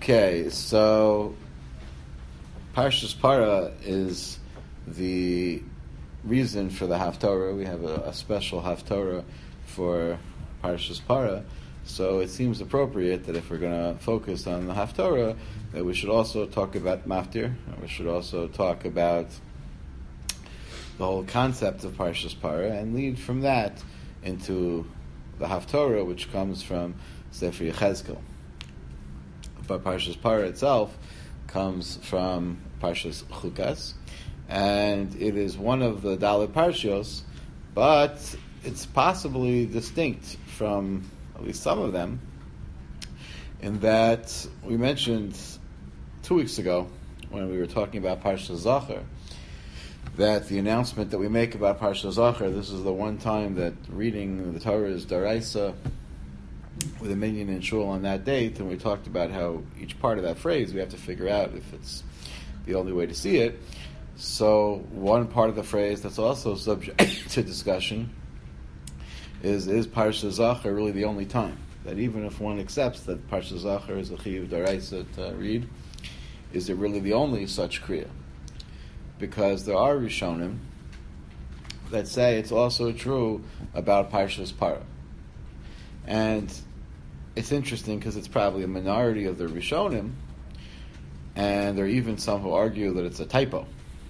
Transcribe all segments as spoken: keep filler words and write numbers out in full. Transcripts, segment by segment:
Okay, so Parshas Para is the reason for the Haftorah. We have a, a special Haftorah for Parshas Para, so it seems appropriate that if we're going to focus on the Haftorah, that we should also talk about Maftir, and we should also talk about the whole concept of Parshas Para, and lead from that into the Haftorah, which comes from Sefer Yechezkel. But Parshas Para itself comes from Parshas Chukas, and it is one of the Dalet Parshios, but it's possibly distinct from at least some of them, in that we mentioned two weeks ago when we were talking about Parshas Zachor, that the announcement that we make about Parshas Zachor, this is the one time that reading the Torah is Daraisa with a minyan in shul on that date, and we talked about how each part of that phrase we have to figure out if it's the only way to see it. So one part of the phrase that's also subject to discussion is, is Parshas Zachor really the only time? That even if one accepts that Parshas Zachor is a chiyuv daraisa to read, is it really the only such kriya? Because there are Rishonim that say it's also true about Parshas Para. And it's interesting because it's probably a minority of the Rishonim, and there are even some who argue that it's a typo.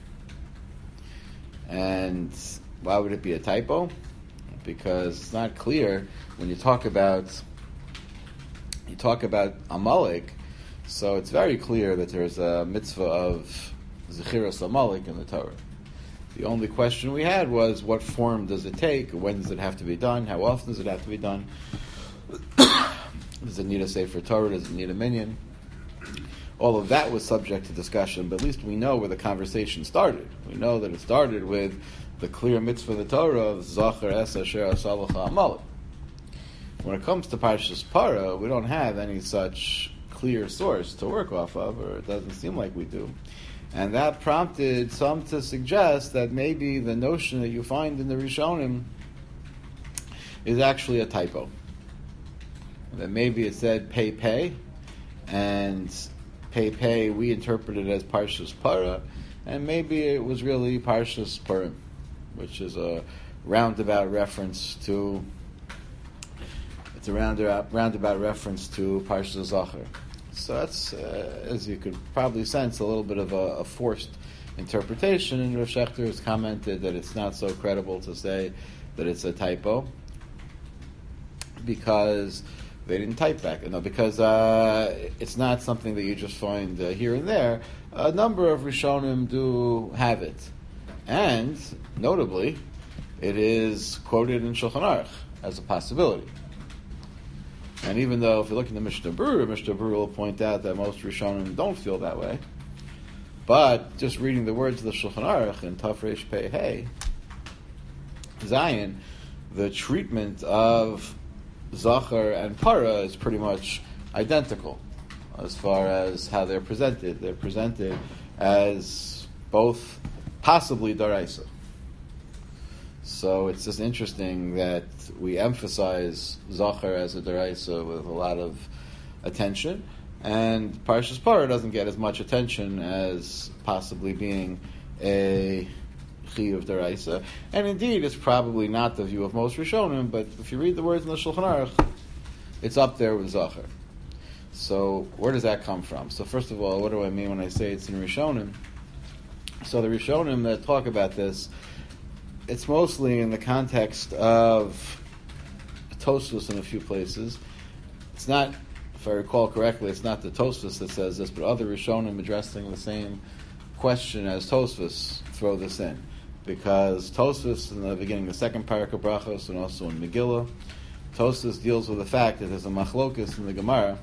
And why would it be a typo? Because it's not clear when you talk about you talk about Amalek, so it's very clear that there's a mitzvah of Zechiras Amalek in the Torah. The only question we had was, what form does it take? When does it have to be done? How often does it have to be done? Does it need a Sefer Torah? Does it need a minyan? All of that was subject to discussion, but at least we know where the conversation started. We know that it started with the clear mitzvah of the Torah of Zachor es asher asalacha Amalek. When it comes to Parshas Para, we don't have any such clear source to work off of, or it doesn't seem like we do. And that prompted some to suggest that maybe the notion that you find in the Rishonim is actually a typo. That maybe it said pay pay, and pay pay we interpreted as Parshas Para, and maybe it was really Parshas Purim, which is a roundabout reference to it's a roundabout roundabout reference to Parshas Zachor. So that's, uh, as you could probably sense, a little bit of a, a forced interpretation, and Rav Shechter has commented that it's not so credible to say that it's a typo, because they didn't type back. You know, because uh, it's not something that you just find uh, here and there. A number of Rishonim do have it. And, notably, it is quoted in Shulchan Aruch as a possibility. And even though, if you look in the Mishnah Berurah, Mishnah Berurah will point out that most Rishonim don't feel that way. But just reading the words of the Shulchan Aruch in Taf Reish Pei Hey, Zion, the treatment of Zachor and Para is pretty much identical as far as how they're presented. They're presented as both possibly Daraisa. So it's just interesting that we emphasize Zachor as a Daraisa with a lot of attention, and Parshas Para doesn't get as much attention as possibly being a chiyuv Daraisa. And indeed, it's probably not the view of most Rishonim, but if you read the words in the Shulchan Aruch, it's up there with Zachor. So where does that come from? So first of all, what do I mean when I say it's in Rishonim? So the Rishonim that talk about this, it's mostly in the context of Tosfos in a few places. It's not, if I recall correctly, it's not the Tosfos that says this, but other Rishonim addressing the same question as Tosfos throw this in. Because Tosfos, in the beginning, the second parak of Brachos, and also in Megillah, Tosfos deals with the fact that there's a machlokus in the Gemara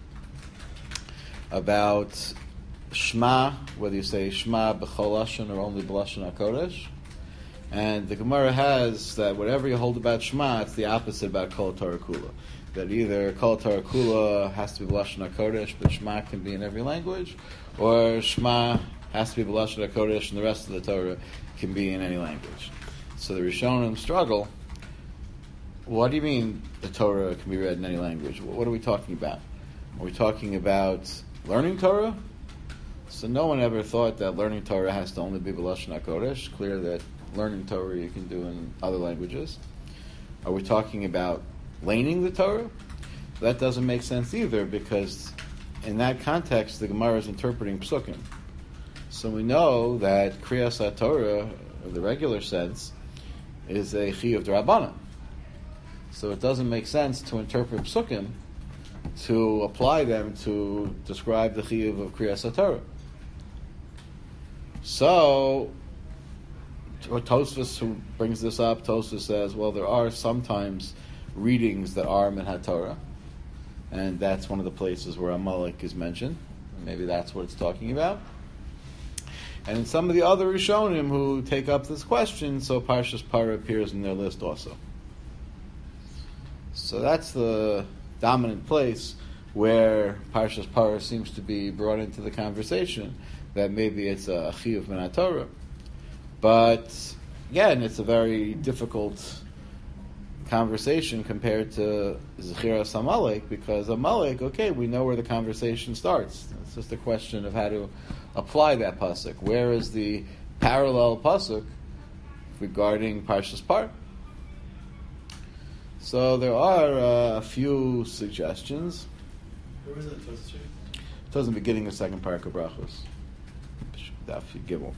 about Shema, whether you say Shema b'chol lashon or only b'lashon HaKodesh. And the Gemara has that whatever you hold about Shema, it's the opposite about Kol Torah Kula. That either Kol Torah Kula has to be b'lashon HaKodesh, but Shema can be in every language, or Shema has to be b'lashon HaKodesh and the rest of the Torah can be in any language. So the Rishonim struggle. What do you mean the Torah can be read in any language? What are we talking about? Are we talking about learning Torah. So no one ever thought that learning Torah has to only be B'Lashon HaKodesh. Clear that learning Torah you can do in other languages. Are we talking about laning the Torah? That doesn't make sense either, because in that context the Gemara is interpreting Psukim. So we know that Kriyas HaTorah, in the regular sense, is a Chiyuv D'Rabbanan. So it doesn't make sense to interpret Psukim to apply them to describe the Chiyuv of Kriyas HaTorah. So, Tosfos, who brings this up, Tosfos says, well, there are sometimes readings that are Min HaTorah, and that's one of the places where Amalek is mentioned. Maybe that's what it's talking about. And in some of the other Rishonim who take up this question, so Parshas Parah appears in their list also. So that's the dominant place where Parshas Parah seems to be brought into the conversation, that maybe it's a Chiyuv Min HaTorah. But again, it's a very difficult conversation compared to Zechiras Amalek, because Amalek, okay, we know where the conversation starts. It's just a question of how to apply that pasuk. Where is the parallel pasuk regarding Parshas Parah? So there are uh, a few suggestions. Where was that Tosfos? It was in the beginning of second Parak of Brachos. Daf Gimel.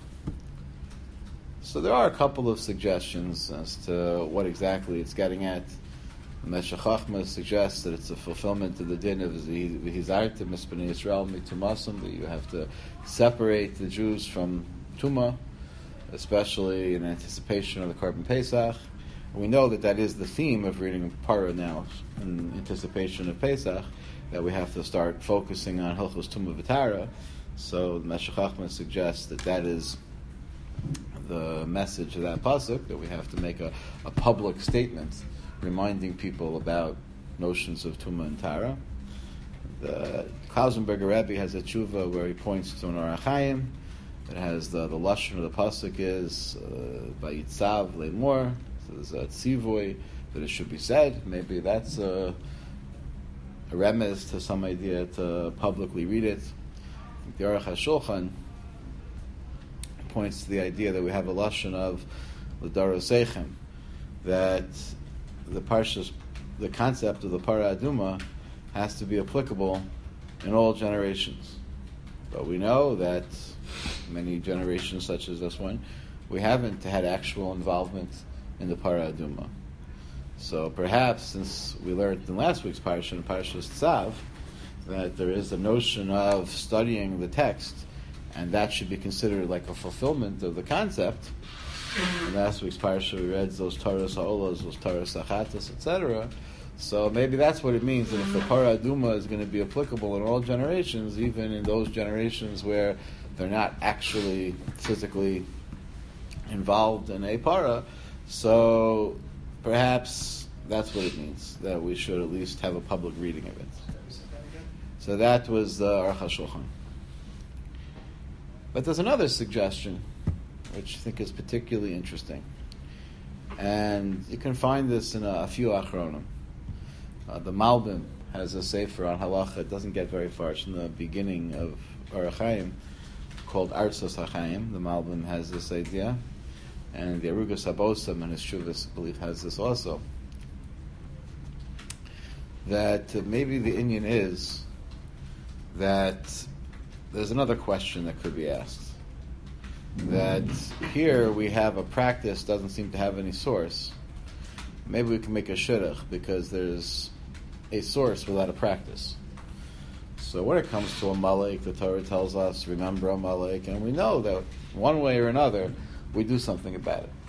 So there are a couple of suggestions as to what exactly it's getting at. The Meshech Chochmah suggests that it's a fulfillment of the din of V'hizartem Mispnei Yisrael Mitumasim, that you have to separate the Jews from Tumah, especially in anticipation of the Korban Pesach. And we know that that is the theme of reading Parah now, in anticipation of Pesach, that we have to start focusing on Hilchos Tumah V'Tara. So the Meshech Chochmah suggests that that is the message of that pasuk, that we have to make a, a public statement reminding people about notions of Tumah and Tara. The Klausenberger Rebbe has a tshuva where he points to an Orach Chaim that has the, the lashon of the pasuk is Vayitzav uh, Le'mor. So there's a tzivoy that it should be said. Maybe that's a, a remez to some idea to publicly read it. The Aruch HaShulchan points to the idea that we have a lashon of l'daros seichem, that the parshas, the concept of the Parah Aduma has to be applicable in all generations. But we know that many generations, such as this one, we haven't had actual involvement in the Parah Aduma. So perhaps, since we learned in last week's parsha, in Parshas Tzav, that there is a notion of studying the text, and that should be considered like a fulfillment of the concept. In last week's parsha we read those Taras Ha'olas, those Taras Achatas, et cetera. So maybe that's what it means, that if the Parah Aduma is going to be applicable in all generations, even in those generations where they're not actually physically involved in a Parah, so perhaps that's what it means, that we should at least have a public reading of it. So that was the Aruch HaShulchan. But there's another suggestion, which I think is particularly interesting. And you can find this in a, a few Achronim. Uh, the Malbim has a sefer on halacha. It doesn't get very far. It's in the beginning of Orach Chaim, called Artzos HaChaim. The Malbim has this idea. And the Arugas HaBosam and his Shuvas, I believe, has this also. That uh, maybe the inyan is that there's another question that could be asked. That here we have a practice doesn't seem to have any source. Maybe we can make a shidduch, because there's a source without a practice. So when it comes to Amalek, the Torah tells us, remember Amalek, and we know that one way or another, we do something about it.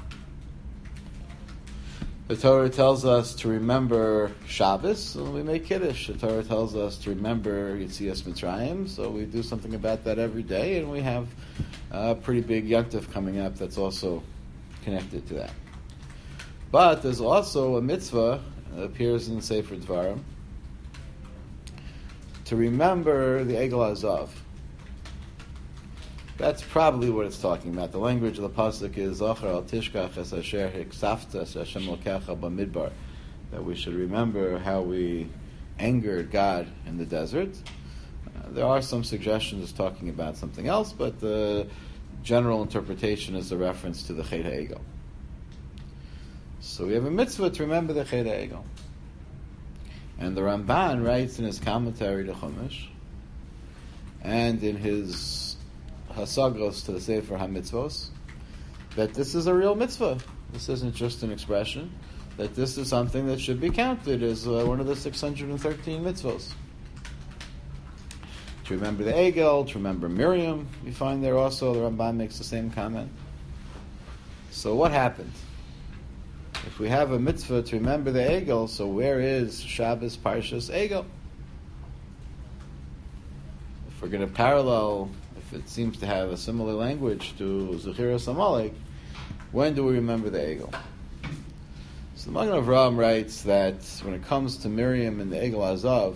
The Torah tells us to remember Shabbos, so we make Kiddush. The Torah tells us to remember Yetzias Mitzrayim, so we do something about that every day, and we have a pretty big Yontif coming up that's also connected to that. But there's also a mitzvah that appears in Sefer Dvarim to remember the Egel Hazav. That's probably what it's talking about. The language of the pasuk is Zachar al Tishkach es asher hiksafta es Hashem lokecha b'midbar, that we should remember how we angered God in the desert. Uh, There are some suggestions talking about something else, but the general interpretation is a reference to the Chet HaEgel. So we have a mitzvah to remember the Chet HaEgel. And the Ramban writes in his commentary to Chumash, and in his Hasagos to the Sefer HaMitzvos, that this is a real mitzvah. This isn't just an expression, that this is something that should be counted as uh, one of the six hundred thirteen mitzvos. To remember the Egel, to remember Miriam, we find there also, the Ramban makes the same comment. So what happened? If we have a mitzvah to remember the Egel, so where is Shabbos Parshas Egel? If we're going to parallel, if it seems to have a similar language to Zechiras Amalek, when do we remember the Egel? So the Magen Avraham writes that when it comes to Miriam and the Egel Azav,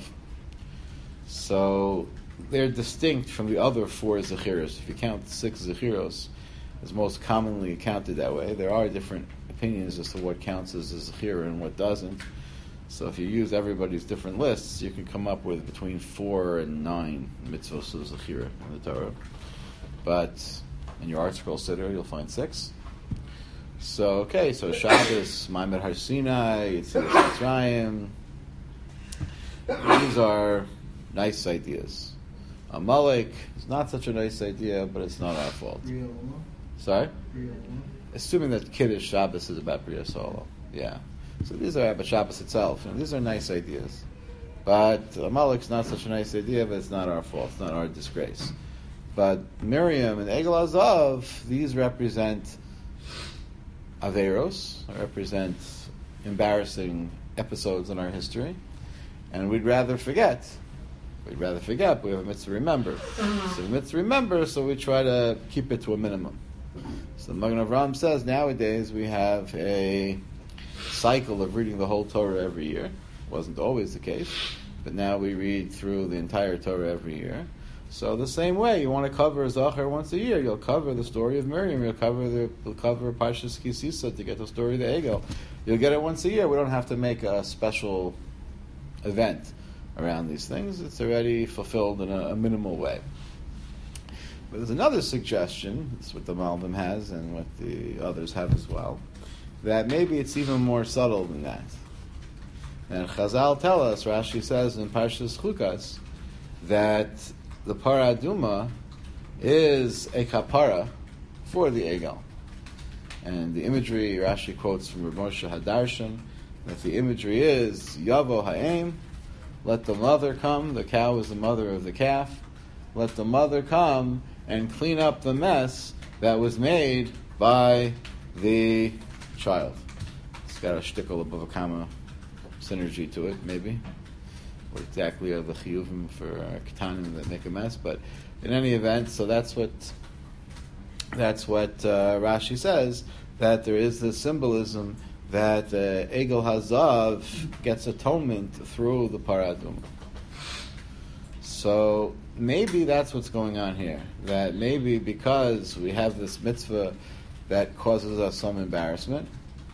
so they're distinct from the other four Zechiros. If you count six Zechiros, as most commonly counted that way, there are different opinions as to what counts as a Zechira and what doesn't. So if you use everybody's different lists, you can come up with between four and nine mitzvos of Zechira in the Torah. But in your Art Scroll Siddur, you'll find six. So, okay, so Shabbos, Maimed Har Sinai, Yetzias Mitzrayim. These are nice ideas. Amalek is not such a nice idea, but it's not our fault. Sorry? Assuming that Kiddush Shabbos is about Bria Solo. Yeah. So these are about Shabbos itself. And these are nice ideas. But Amalek's not such a nice idea, but it's not our fault. It's not our disgrace. But Miriam and Egel Azav, these represent Averos, represent embarrassing episodes in our history. And we'd rather forget. We'd rather forget, but we have a mitzvah to remember. So a mitzvah to remember, so we try to keep it to a minimum. So the Magen Avraham says nowadays we have a cycle of reading the whole Torah every year. Wasn't always the case, but now we read through the entire Torah every year. So the same way, you want to cover Zachar once a year, you'll cover the story of Miriam, you'll cover the you'll cover Parshas Ki Sisa to get the story of the Egel. You'll get it once a year. We don't have to make a special event around these things. It's already fulfilled in a, a minimal way. But there's another suggestion, that's what the Malbim has and what the others have as well, that maybe it's even more subtle than that. And Chazal tell us, Rashi says in Parshas Chukas, that the Parah Aduma is a kapara for the Egel. And the imagery, Rashi quotes from Rav Moshe Hadarshan, that the imagery is, Yavo Ha'em, let the mother come, the cow is the mother of the calf, let the mother come and clean up the mess that was made by the child. It's got a shtickle above a comma synergy to it, maybe. What exactly are the chiyuvim for uh, ketanim that make a mess? But in any event, so that's what that's what uh, Rashi says, that there is this symbolism that uh, Egel Hazav gets atonement through the Parah Aduma. So maybe that's what's going on here. That maybe because we have this mitzvah that causes us some embarrassment,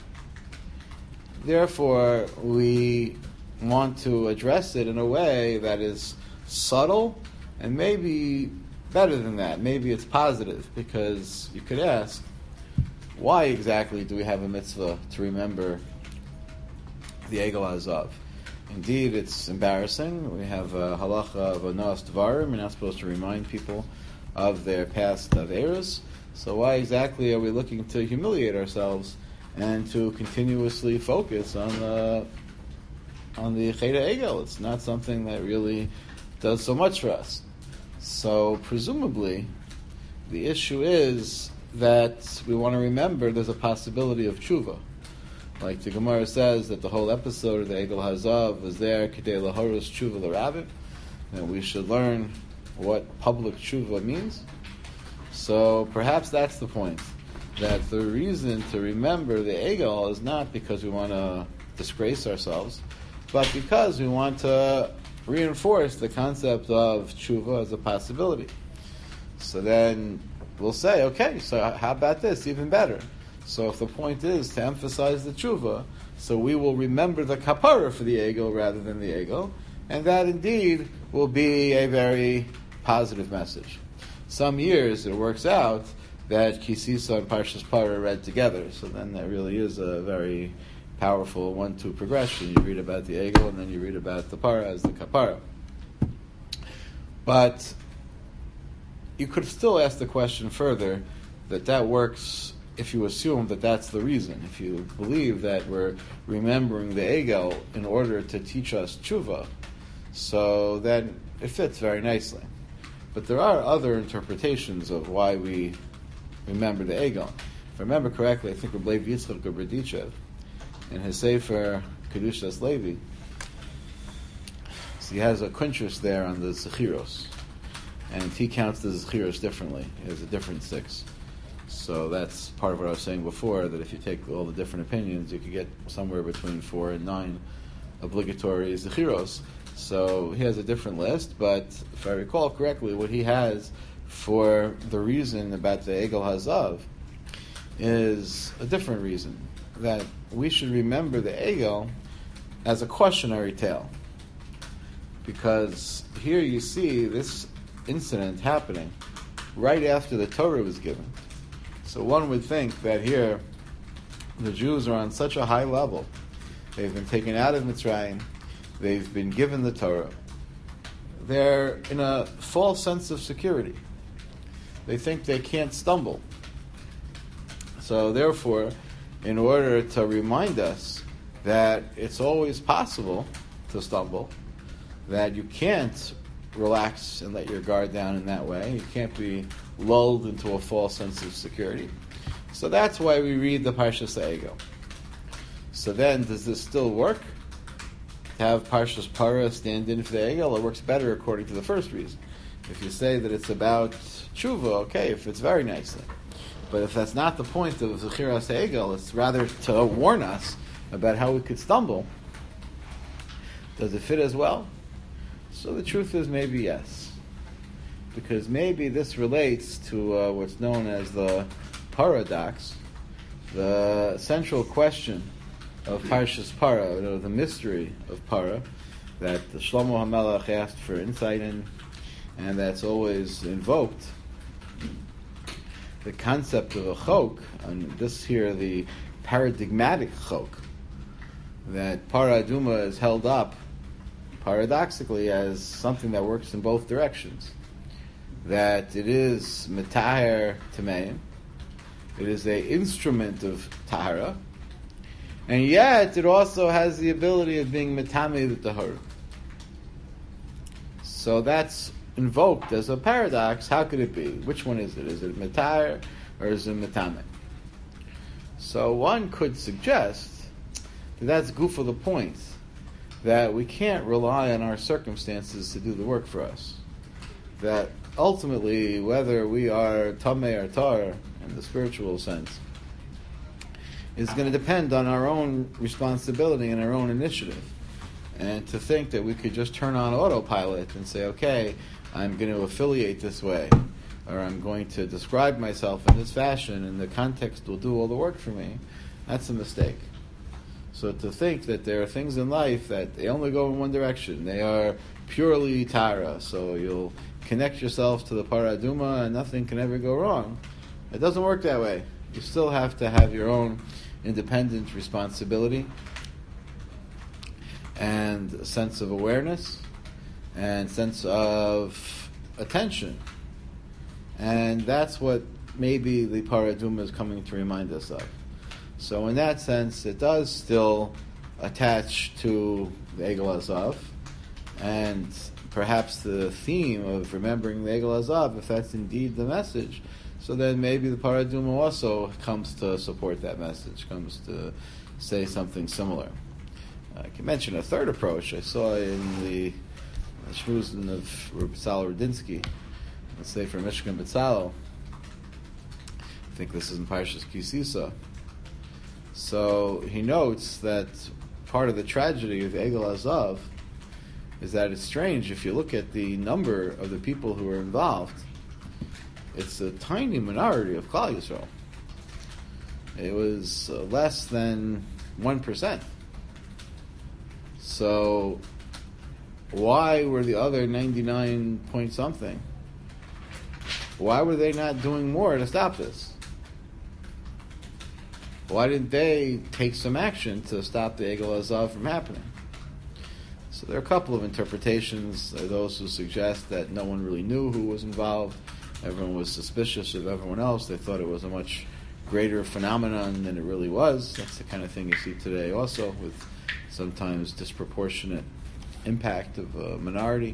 therefore we want to address it in a way that is subtle and maybe better than that. Maybe it's positive, because you could ask, why exactly do we have a mitzvah to remember the Egel Hazav? Indeed, it's embarrassing. We have a halacha of anos dvarim. We're not supposed to remind people of their past averos. So why exactly are we looking to humiliate ourselves and to continuously focus on the on the Chet HaEgel? It's not something that really does so much for us. So presumably, the issue is that we want to remember there's a possibility of tshuva. Like the Gemara says that the whole episode of the Egel Hazav was there, K'dei Lahoros Tshuva L'Rabim, and we should learn what public tshuva means. So perhaps that's the point, that the reason to remember the Egel is not because we want to disgrace ourselves, but because we want to reinforce the concept of tshuva as a possibility. So then we'll say, okay, so how about this? Even better. So if the point is to emphasize the tshuva, so we will remember the kapara for the Egel rather than the Egel, and that indeed will be a very positive message. Some years it works out that Kisisa and Parshas Parah are read together, so then that really is a very powerful one-two progression. You read about the Egel, and then you read about the Parah as the Kapara. But you could still ask the question further, that that works if you assume that that's the reason. If you believe that we're remembering the Egel in order to teach us tshuva, so then it fits very nicely. But there are other interpretations of why we remember the Egel. If I remember correctly, I think Rabbi Levi Yitzchak of Berdichev, in his Sefer Kedushas Levi, so he has a quintus there on the Zechiros, and he counts the Zechiros differently. He has a different six. So that's part of what I was saying before, that if you take all the different opinions, you could get somewhere between four and nine obligatory Zechiros. So he has a different list, but if I recall correctly, what he has for the reason about the Egel Hazav is a different reason, that we should remember the Egel as a cautionary tale. Because here you see this incident happening right after the Torah was given. So one would think that here the Jews are on such a high level. They've been taken out of Mitzrayim. They've been given the Torah. They're in a false sense of security. They think they can't stumble. So therefore, in order to remind us that it's always possible to stumble, that you can't relax and let your guard down in that way, you can't be lulled into a false sense of security. So that's why we read the Parshas Egel. So then, does this still work? To have Parshas Parah stand in for the Egel, it works better according to the first reason. If you say that it's about tshuva, okay, if it's very nicely. But if that's not the point of Zechiras Egel, it's rather to warn us about how we could stumble. Does it fit as well? So the truth is maybe yes. Because maybe this relates to uh, what's known as the paradox, the central question of Parshas Parah, or the mystery of Parah, that the Shlomo HaMelech asked for insight in, and that's always invoked. The concept of a chok, and this here, the paradigmatic chok, that Parah Aduma is held up paradoxically as something that works in both directions. That it is metaher tameim, it is an instrument of tahara, and yet it also has the ability of being metame the tahara. So that's invoked as a paradox. How could it be? Which one is it? Is it metaher or is it metame? So one could suggest that that's goof of the point, that we can't rely on our circumstances to do the work for us. That ultimately, whether we are tameh or tar in the spiritual sense, is going to depend on our own responsibility and our own initiative. And to think that we could just turn on autopilot and say, okay, I'm going to affiliate this way, or I'm going to describe myself in this fashion, and the context will do all the work for me, that's a mistake. So to think that there are things in life that they only go in one direction, they are purely Tara, so you'll connect yourself to the Paraduma and nothing can ever go wrong. It doesn't work that way. You still have to have your own independent responsibility and a sense of awareness and sense of attention. And that's what maybe the Paraduma is coming to remind us of. So in that sense, it does still attach to the Egel Azav, and perhaps the theme of remembering the Egel Azav, if that's indeed the message, so then maybe the Paraduma also comes to support that message, comes to say something similar. I can mention a third approach I saw in the Shmuzin of Reb Tzal Rudinsky, let's say for Mishkan B'Tzal. I think this is in Parshas Kisisa. So he notes that part of the tragedy of Egel Azav is that it's strange, if you look at the number of the people who are involved, it's a tiny minority of Klal Yisrael. It was uh, less than one percent. So why were the other ninety-nine point something? Why were they not doing more to stop this? Why didn't they take some action to stop the Egel Azav from happening? So there are a couple of interpretations. There are those who suggest that no one really knew who was involved. Everyone was suspicious of everyone else. They thought it was a much greater phenomenon than it really was. That's the kind of thing you see today also, with sometimes disproportionate impact of a minority.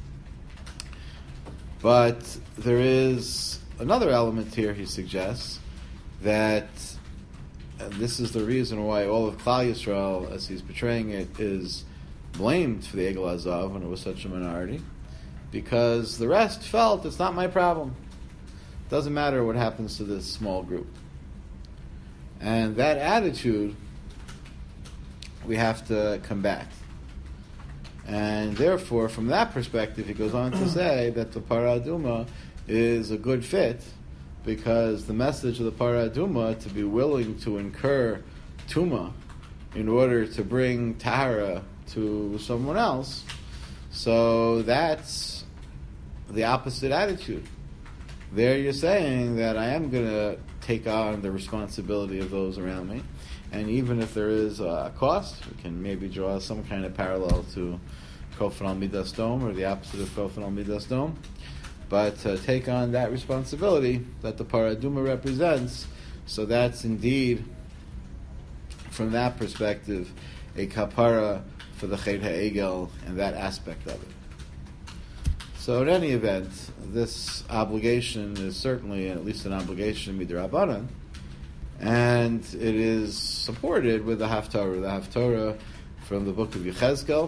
But there is another element here, he suggests, that and this is the reason why all of Klal Yisrael, as he's portraying it, is blamed for the Egel Azav when it was such a minority, because the rest felt it's not my problem. It doesn't matter what happens to this small group. And that attitude we have to combat. And therefore, from that perspective, he goes on to say that the Parah Aduma is a good fit, because the message of the Parah Aduma, to be willing to incur Tuma in order to bring Tahara to someone else, so that's the opposite attitude. There you're saying that I am going to take on the responsibility of those around me, and even if there is a cost, we can maybe draw some kind of parallel to Kofan al Midas Dom, or the opposite of Kofan al Midas Dom, but uh, take on that responsibility that the Parah Aduma represents. So that's indeed, from that perspective, a kapara for the Chet HaEgel and that aspect of it. So in any event, this obligation is certainly at least an obligation midrabanan, and it is supported with the Haftarah. The Haftarah from the book of Yechezkel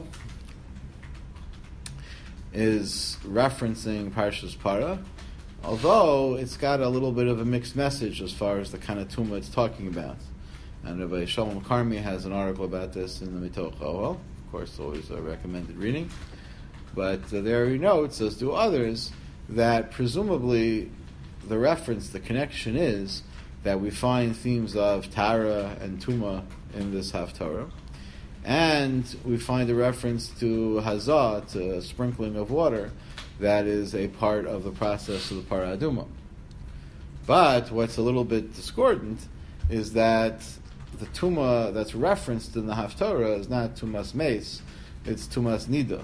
is referencing Parshas Parah, although it's got a little bit of a mixed message as far as the kind of tumah it's talking about. And Rabbi Shalom Karmi has an article about this in the Mitoch Ohel. Of course, always a recommended reading. But uh, there he notes, as do others, that presumably the reference, the connection is that we find themes of Tara and Tuma in this Haftarah. And we find a reference to Hazah, to sprinkling of water, that is a part of the process of the Parah Aduma. But what's a little bit discordant is that the Tumah that's referenced in the Haftarah is not Tumas Meis, it's Tumas Nida.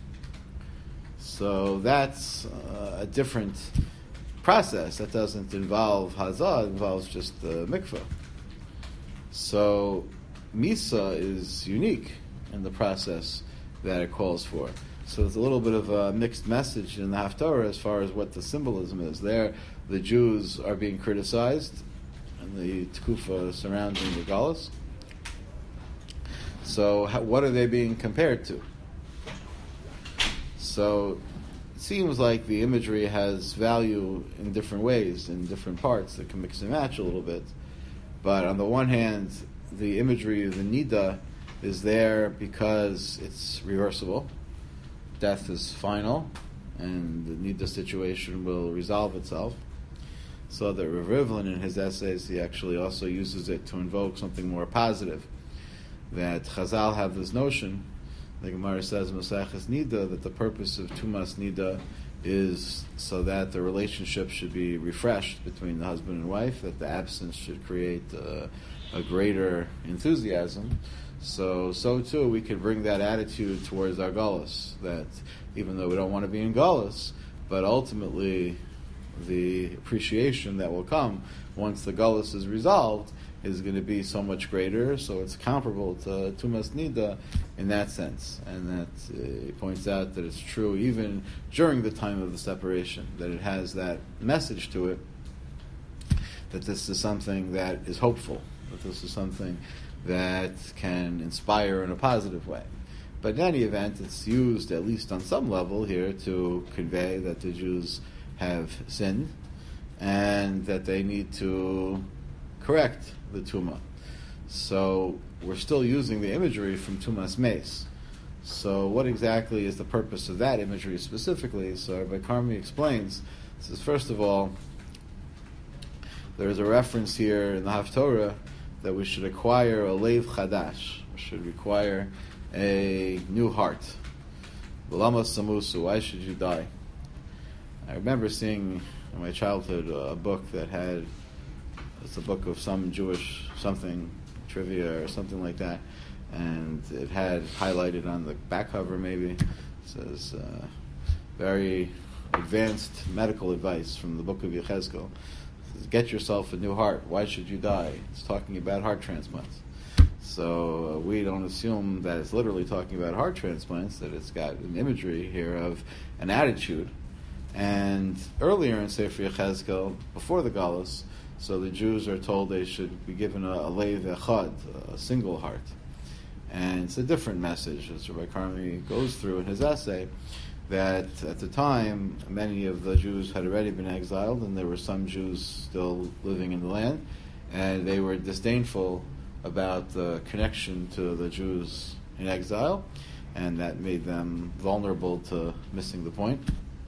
So that's uh, a different process. That doesn't involve Hazah, it involves just the mikveh. So Misa is unique in the process that it calls for. So there's a little bit of a mixed message in the Haftarah as far as what the symbolism is. There, the Jews are being criticized in the Tkufa surrounding the Galus. So how, what are they being compared to? So it seems like the imagery has value in different ways, in different parts that can mix and match a little bit. But on the one hand, the imagery of the Nida is there because it's reversible. Death is final, and the Nida situation will resolve itself. So that Rav Rivlin, in his essays, he actually also uses it to invoke something more positive. That Chazal have this notion, the Gemara says in Maseches Nida, that the purpose of Tumas Nida is so that the relationship should be refreshed between the husband and wife, that the absence should create uh, a greater enthusiasm. So, so too, we could bring that attitude towards our Galus, that even though we don't want to be in Galus, but ultimately the appreciation that will come once the Galus is resolved is going to be so much greater, so it's comparable to Tumas Nida in that sense. And that uh, he points out that it's true even during the time of the separation, that it has that message to it, that this is something that is hopeful, that this is something that can inspire in a positive way. But in any event, it's used, at least on some level here, to convey that the Jews have sinned and that they need to correct the Tumah. So we're still using the imagery from Tumas Meis. So what exactly is the purpose of that imagery specifically? So Rabbi Karmi explains, says, first of all, there is a reference here in the Haftorah that we should acquire a Leiv Chadash, we should require a new heart. V'lama samusu, why should you die? I remember seeing in my childhood uh, a book that had, it's a book of some Jewish something, trivia or something like that, and it had highlighted on the back cover maybe, it says, uh, very advanced medical advice from the book of Yechezkel. It says, get yourself a new heart, why should you die? It's talking about heart transplants. So uh, we don't assume that it's literally talking about heart transplants, that it's got an imagery here of an attitude. And earlier in Sefer Yechezkel, before the Galus, so the Jews are told they should be given a, a leiv echad, a single heart. And it's a different message, as Rabbi Karmi goes through in his essay, that at the time, many of the Jews had already been exiled, and there were some Jews still living in the land, and they were disdainful about the connection to the Jews in exile, and that made them vulnerable to missing the point.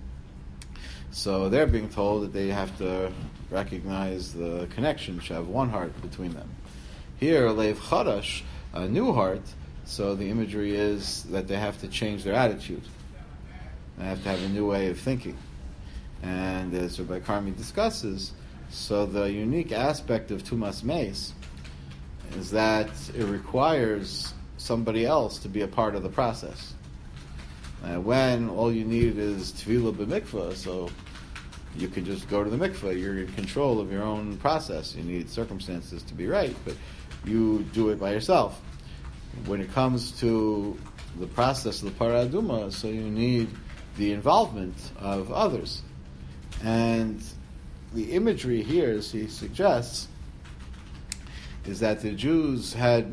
So they're being told that they have to recognize the connection, should have one heart between them. Here, Leiv Chadash, a new heart, so the imagery is that they have to change their attitude. They have to have a new way of thinking. And as Rabbi Karmi discusses, so the unique aspect of Tumas Meis is that it requires somebody else to be a part of the process. Uh, when all you need is Tefillah b'mikvah, so you can just go to the mikvah, you're in control of your own process. You need circumstances to be right, but you do it by yourself. When it comes to the process of the Parah Aduma, so you need the involvement of others. And the imagery here, as he suggests, is that the Jews had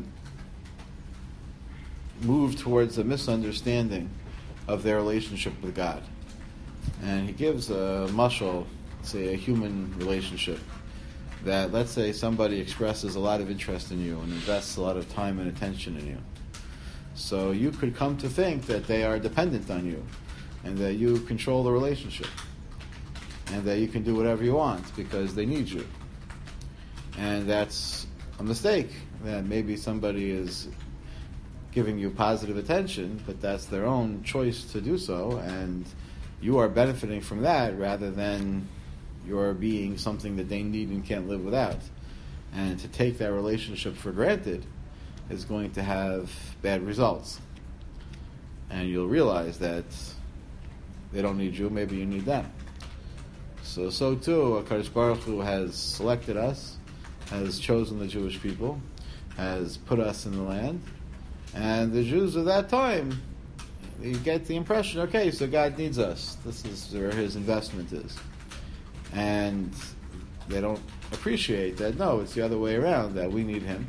moved towards a misunderstanding of their relationship with God. And he gives a mashal, say a human relationship, that let's say somebody expresses a lot of interest in you and invests a lot of time and attention in you. So you could come to think that they are dependent on you and that you control the relationship and that you can do whatever you want because they need you. And that's a mistake, that maybe somebody is giving you positive attention, but that's their own choice to do so, and you are benefiting from that rather than your being something that they need and can't live without. And to take that relationship for granted is going to have bad results. And you'll realize that they don't need you, maybe you need them. So, so too, HaKadosh Baruch Hu has selected us, has chosen the Jewish people, has put us in the land, and the Jews of that time, you get the impression, okay, so God needs us. This is where his investment is. And they don't appreciate that, no, it's the other way around, that we need him,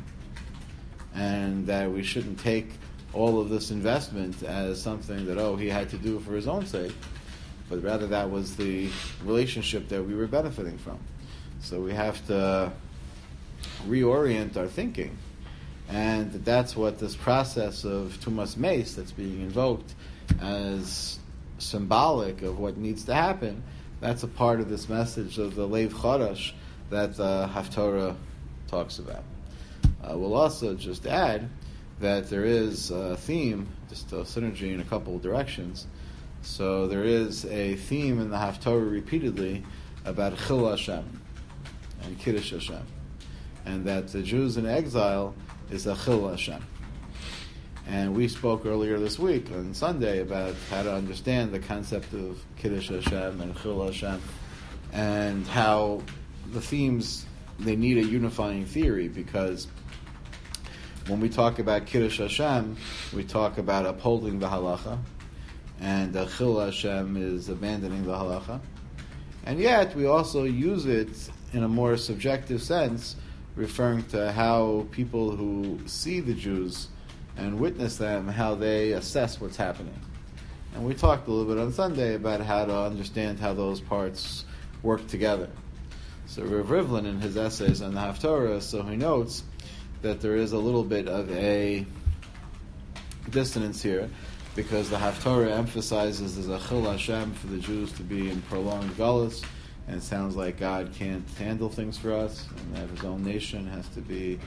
and that we shouldn't take all of this investment as something that, oh, he had to do for his own sake, but rather that was the relationship that we were benefiting from. So we have to reorient our thinking. And that's what this process of Tumas Meis that's being invoked as symbolic of what needs to happen, that's a part of this message of the Leiv Chadash that the Haftorah talks about. Uh, we'll also just add that there is a theme, just a synergy in a couple of directions. So there is a theme in the Haftorah repeatedly about Chil Hashem and Kiddush Hashem, and that the Jews in exile is a Chil Hashem. And we spoke earlier this week on Sunday about how to understand the concept of Kiddush Hashem and Chil Hashem, and how the themes, they need a unifying theory, because when we talk about Kiddush Hashem, we talk about upholding the halacha, and the Chil Hashem is abandoning the halacha. And yet we also use it in a more subjective sense, referring to how people who see the Jews and witness them, how they assess what's happening. And we talked a little bit on Sunday about how to understand how those parts work together. So Rav Rivlin, in his essays on the Haftorah, so he notes that there is a little bit of a dissonance here, because the Haftorah emphasizes there's a Chil Hashem for the Jews to be in prolonged galus, and it sounds like God can't handle things for us, and that his own nation has to be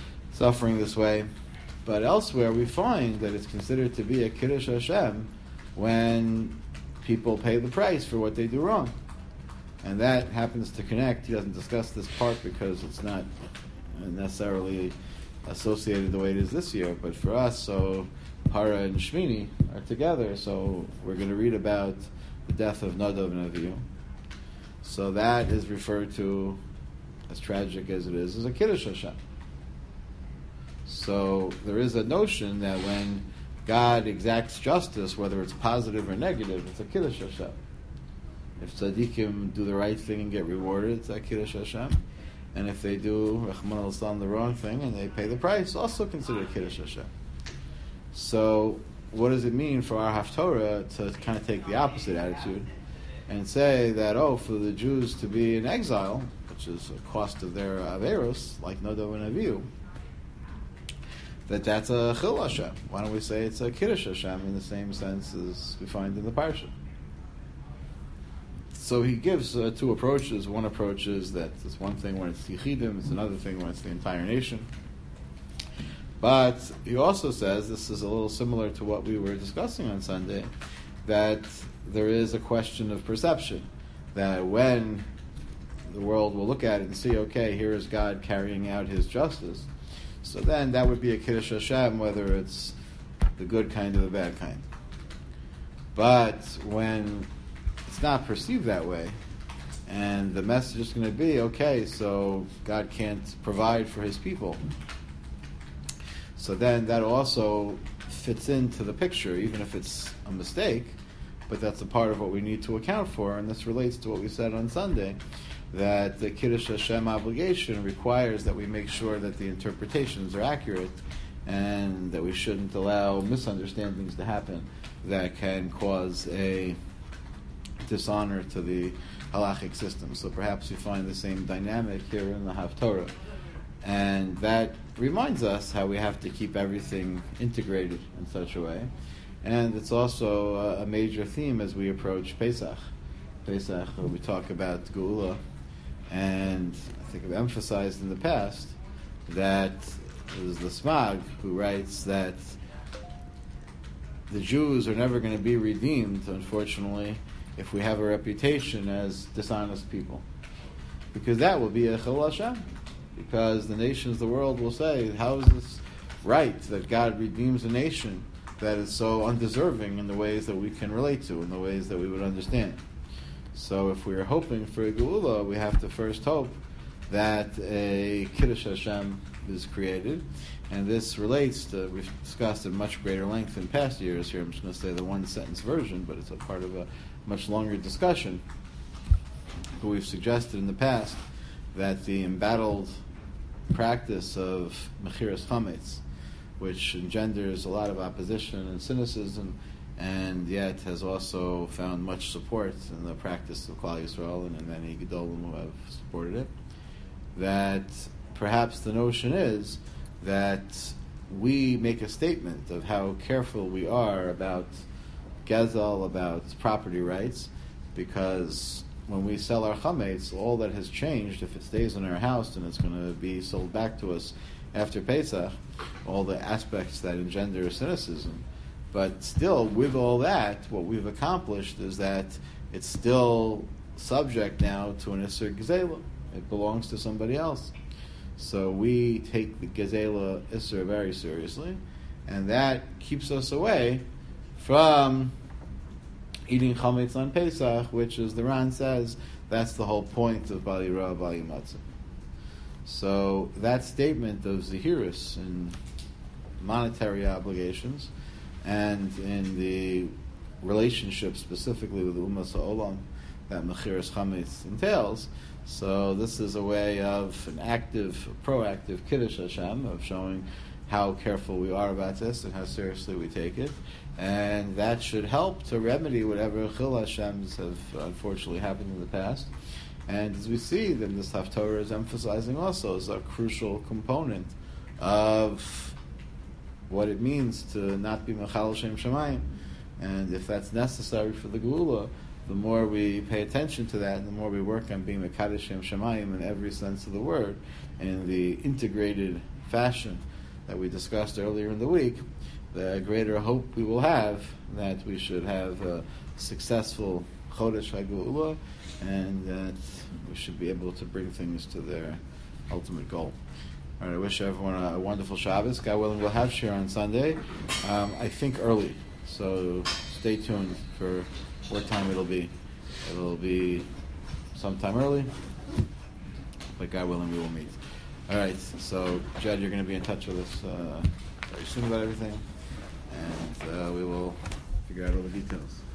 suffering this way. But elsewhere we find that it's considered to be a Kiddush Hashem when people pay the price for what they do wrong. And that happens to connect. He doesn't discuss this part because it's not necessarily associated the way it is this year, but for us, so Para and Shmini are together, so we're going to read about the death of Nadav and Avihu. So that is referred to, as tragic as it is, as a Kiddush Hashem. So there is a notion that when God exacts justice, whether it's positive or negative, it's a Kiddush Hashem. If tzaddikim do the right thing and get rewarded, it's a Kiddush Hashem. And if they do, Rahman al-Islam, the wrong thing, and they pay the price, also considered Kiddush Hashem. So what does it mean for our Haftorah to kind of take the opposite attitude and say that, oh, for the Jews to be in exile, which is a cost of their Averos, like Nadav and Avihu, that that's a Chil Hashem. Why don't we say it's a Kiddush Hashem in the same sense as we find in the Parsha? So he gives uh, two approaches. One approach is that it's one thing when it's Yichidim, it's another thing when it's the entire nation. But he also says, this is a little similar to what we were discussing on Sunday, that there is a question of perception. That when the world will look at it and see, okay, here is God carrying out his justice, so then that would be a Kiddush Hashem, whether it's the good kind or the bad kind. But when it's not perceived that way, and the message is going to be, okay, so God can't provide for his people, so then that also fits into the picture, even if it's a mistake, but that's a part of what we need to account for, and this relates to what we said on Sunday, that the Kiddush Hashem obligation requires that we make sure that the interpretations are accurate, and that we shouldn't allow misunderstandings to happen that can cause a dishonor to the halachic system. So perhaps we find the same dynamic here in the Haftorah. And that reminds us how we have to keep everything integrated in such a way. And it's also a, a major theme as we approach Pesach. Pesach, where we talk about Geula, and I think I've emphasized in the past that it was the Smag who writes that the Jews are never going to be redeemed, unfortunately, if we have a reputation as dishonest people. Because that will be a Chil Hashem. Because the nations of the world will say, how is this right that God redeems a nation that is so undeserving in the ways that we can relate to, in the ways that we would understand? So if we are hoping for a Geula, we have to first hope that a Kiddush Hashem is created. And this relates to, we've discussed at much greater length in past years here. I'm just going to say the one sentence version, but it's a part of a much longer discussion. But we've suggested in the past that the embattled practice of Mechiras Chametz, which engenders a lot of opposition and cynicism, and yet has also found much support in the practice of Klal Yisrael and in many Gedolim who have supported it, that perhaps the notion is that we make a statement of how careful we are about Gezel, about property rights, because when we sell our chametz, all that has changed, if it stays in our house and it's going to be sold back to us after Pesach, all the aspects that engender cynicism. But still, with all that, what we've accomplished is that it's still subject now to an Isser Gezela. It belongs to somebody else. So we take the Gezela Isser very seriously, and that keeps us away from eating chametz on Pesach, which, as the Ran says, that's the whole point of Bali Ra, Bali Matzah. So that statement of Zahirus in monetary obligations and in the relationship specifically with Umas HaOlam that Mechiras Chametz entails, so this is a way of an active, proactive Kiddush Hashem, of showing how careful we are about this and how seriously we take it. And that should help to remedy whatever Chil Hashems have unfortunately happened in the past. And as we see, then this Haftorah is emphasizing also as a crucial component of what it means to not be Mechal Shem Shemayim. And if that's necessary for the Geula, the more we pay attention to that, and the more we work on being Mekadosh Shem Shemayim in every sense of the word, in the integrated fashion that we discussed earlier in the week, the greater hope we will have that we should have a successful Chodesh HaGeula, and that we should be able to bring things to their ultimate goal. All right, I wish everyone a, a wonderful Shabbos. God willing, we'll have Shir on Sunday. Um, I think early, so stay tuned for what time it'll be. It'll be sometime early, but God willing, we will meet. All right, so Jed, you're going to be in touch with us uh, very soon about everything, and uh, we will figure out all the details.